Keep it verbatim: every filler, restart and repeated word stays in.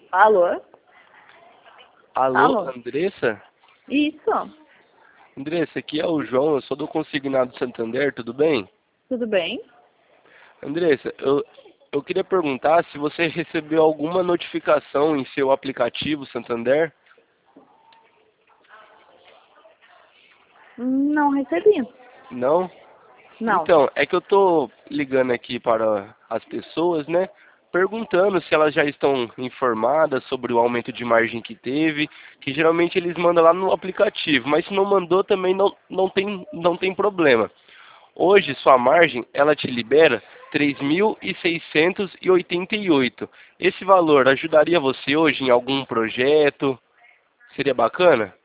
Alô? Alô, Alô? Andressa? Isso. Andressa, aqui é o João, eu sou do Consignado Santander, tudo bem? Tudo bem? Andressa, eu, eu queria perguntar se você recebeu alguma notificação em seu aplicativo Santander. Não recebi. Não? Não. Então, é que eu tô ligando aqui para as pessoas, né? Perguntando se elas já estão informadas sobre o aumento de margem que teve, que geralmente eles mandam lá no aplicativo, mas se não mandou também não, não tem, não tem problema. Hoje, sua margem, ela te libera três mil seiscentos e oitenta e oito. Esse valor ajudaria você hoje em algum projeto? Seria bacana?